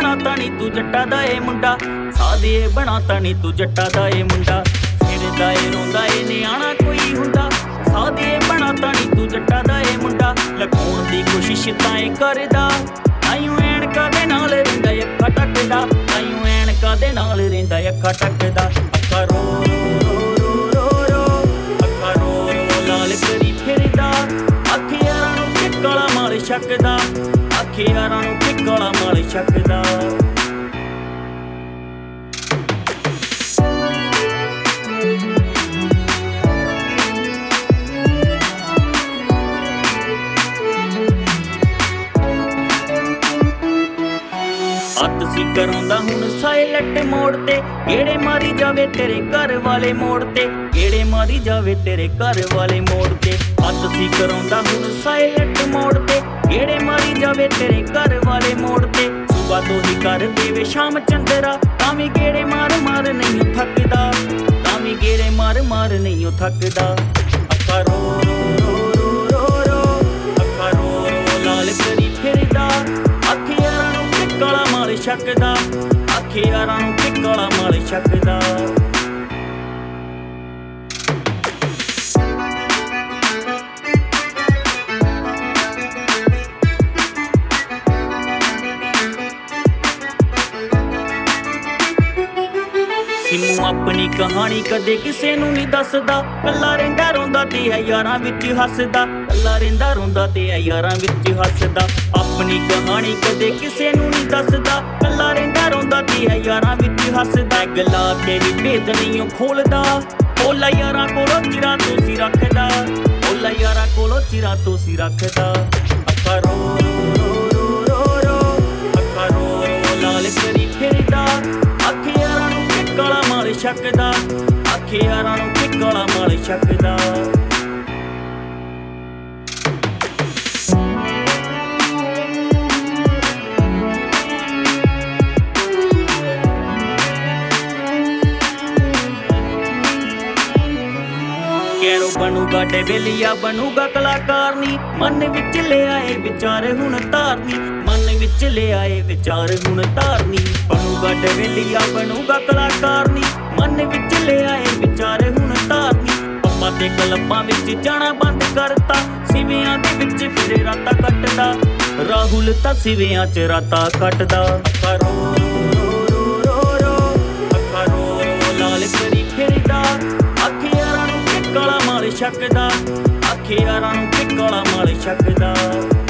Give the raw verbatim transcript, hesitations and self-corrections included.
ਬਣਾਤਾ ਨੀ ਤੂੰ ਜੱਟਾਂ ਦਾ ਏ ਮੁੰਡਾ, ਸਾਦੇ ਬਣਾਤਾ ਨੀ ਤੂੰ ਜੱਟਾਂ ਦਾ ਏ ਮੁੰਡਾ। ਫਿਰਦਾ ਏ ਰੋਂਦਾ ਏ ਨਿਆਣਾ ਕੋਈ ਹੁੰਦਾ, ਸਾਦੇ ਬਣਾਤਾ ਨੀ ਤੂੰ ਜੱਟਾਂ ਦਾ ਏ ਮੁੰਡਾ। ਲਗਾਉਣ ਦੀ ਕੋਸ਼ਿਸ਼ ਤਾਂ ਏ ਕਰਦਾ, ਤਾਈਓ ਐਨਕਾਂ ਦੇ ਨਾਲ ਰਹਿੰਦਾ ਅੱਖਾਂ ਟੱਕਦਾ, ਤਾਈਓ ਐਨਕਾਂ ਦੇ ਨਾਲ ਰਹਿੰਦਾ ਅੱਖਾਂ ਟੱਕਦਾ। ਅੱਖਾਂ ਰੋ ਰੋ ਰੋ ਰੋ ਰੋ, ਅੱਖਾਂ ਰੋ ਰੋ ਲਾਲ ਕਰੀ ਫਿਰਦਾ, ਅੱਖ ਯਾਰਾਂ ਨੂੰ ਕਿ ਕਾਲਾ ਮਾਲ ਛਕਦਾ, ਅੱਖ ਯਾਰਾਂ ਨੂੰ ਕਿ ਕਾਲਾ ਮਾਲ ਛਕਦਾ। ਹੱਥ ਸੀ ਕਰਾਉਂਦਾ ਹੁਣ ਸਾਇਲੈਂਟ ਮੋੜ ਤੇ, ਗੇੜੇ ਮਾਰੀ ਜਾਵੇ ਤੇਰੇ ਘਰ ਵਾਲੇ ਮੋੜ ਤੇ, ਗੇੜੇ ਮਾਰੀ ਜਾਵੇ ਤੇਰੇ ਘਰ ਵਾਲੇ ਮੋੜ ਤੇ। ਹੱਥ ਸੀ ਕਰਾਉਂਦਾ ਹੁਣ ਸਾਇਲੈਂਟ ਮੋੜ ਤੇ, ਗੇੜੇ ਮਾਰੀ ਜਾਵੇ ਤੇਰੇ ਘਰ ਵਾਲੇ ਮੋੜ ਤੇ। ਸੁਬਾ ਤੋਂ ਹੀ ਕਰ ਦੇਵੇ ਸ਼ਾਮ ਚੰਦਰਾ, ਤਾਂ ਵੀ ਗੇੜੇ ਮਾਰ ਮਾਰ ਨਹੀਂ ਥੱਕਦਾ, ਤਾਂ ਵੀ ਗੇੜੇ ਮਾਰ ਮਾਰ ਨਹੀਂ ਥੱਕਦਾ। ਅੱਖਾਂ ਰੋ ਰੋ ਰੋ ਰੋ ਰੋ, ਅੱਖਾਂ ਰੋ ਰੋ ਲਾਲ ਕਰੀ ਫਿਰਦਾ, ਅੱਖ ਯਾਰਾਂ ਨੂੰ ਕਿ ਕਾਲਾ ਮਾਲ ਛਕਦਾ, ਅੱਖ ਯਾਰਾਂ ਨੂੰ ਕਿ ਕਾਲਾ ਮਾਲ ਛਕਦਾ। ਸਿੰਮੂ ਆਪਣੀ ਕਹਾਣੀ ਕਦੇ ਕਿਸੇ ਨੂੰ ਨਹੀਂ ਦੱਸਦਾ, ਕੱਲਾ ਰਹਿੰਦਾ ਰੋਂਦਾ ਤੇ ਆ ਯਾਰਾਂ ਵਿੱਚ ਹੱਸਦਾ, ਕੱਲਾ ਰਹਿੰਦਾ ਰੋਂਦਾ ਤੇ ਆ ਯਾਰਾਂ ਵਿੱਚ ਹੱਸਦਾ। ਆਪਣੀ ਕਹਾਣੀ ਕਦੇ ਕਿਸੇ ਨੂੰ ਨਹੀਂ ਦੱਸਦਾ, ਕੱਲਾ ਰਹਿੰਦਾ ਰੋਂਦਾ ਤੇ ਆ ਯਾਰਾਂ ਵਿੱਚ ਹੱਸਦਾ। ਗੱਲਾਂ ਤੇਰੀ ਭੇਦ ਨਹੀਂ ਖੋਲਦਾ, ਓਲਾ ਯਾਰਾਂ ਕੋਲੋਂ ਚਿਰਾਂ ਤੋਂ ਸੀ ਰੱਖਦਾ, ਓਲਾ ਯਾਰਾਂ ਕੋਲੋਂ ਚਿਰਾਂ ਤੋਂ ਸੀ ਰੱਖਦਾ। ਅੱਖਾਂ ਰੋ ਰੋ ਰੋ ਰੋ ਰੋ, ਅੱਖਾਂ ਰੋ ਰੋ ਲਾਲ ਕਰੀ ਫਿਰਦਾ, ਅੱਖ ਯਾਰਾਂ ਨੂੰ ਕਿ ਕਾਲਾ ਮਾਲ ਛਕਦਾ, ਅੱਖ ਯਾਰਾਂ ਨੂੰ ਕਿ ਕਾਲਾ ਮਾਲ ਛਕਦਾ। ਕੈਰੋ ਬਣੂਗਾ ਡੇਵੇਲੀਆ ਬਣੂਗਾ ਕਲਾਕਾਰ ਨੀ, ਮਨ ਵਿੱਚ ਲਿਆਏ ਵਿਚਾਰ ਹੁਣ ਧਾਰਨੀ, ਮਨ ਵਿੱਚ ਲਿਆਏ ਵਿਚਾਰ ਹੁਣ ਧਾਰਨੀ। ਬਣੂਗਾ ਡੇਵੇਲੀਆ ਬਣੂਗਾ ਕਲਾਕਾਰ ਨੀ, ਮਨ ਵਿੱਚ ਲਿਆਏ ਵਿਚਾਰ ਹੁਣ ਧਾਰਨੀ। ਪੰਮਾਂ ਤੇ ਕਲੱਬਾਂ ਵਿੱਚ ਜਾਣਾ ਬੰਦ ਕਰਤਾ, ਸਿਵਿਆਂ ਦੇ ਵਿੱਚ ਫਿਰੇ ਰਾਤਾਂ ਕੱਟਦਾ, ਰਾਹੁਲ ਤਾਂ ਸਿਵਿਆਂ ਚ ਰਾਤਾਂ ਕੱਟਦਾ। ਅੱਖਾਂ ਰੋ ਰੋ ਰੋ ਰੋ ਰੋ, ਅੱਖਾਂ ਰੋ ਰੋ ਲਾਲ ਕਰੀ ਫਿਰਦਾ, ਅੱਖ ਯਾਰਾਂ ਨੂੰ ਕਿ ਕਾਲਾ ਮਾਲ ਛਕਦਾ, ਅੱਖ ਯਾਰਾਂ ਨੂੰ ਕਿ ਕਾਲਾ ਮਾਲ ਛਕਦਾ।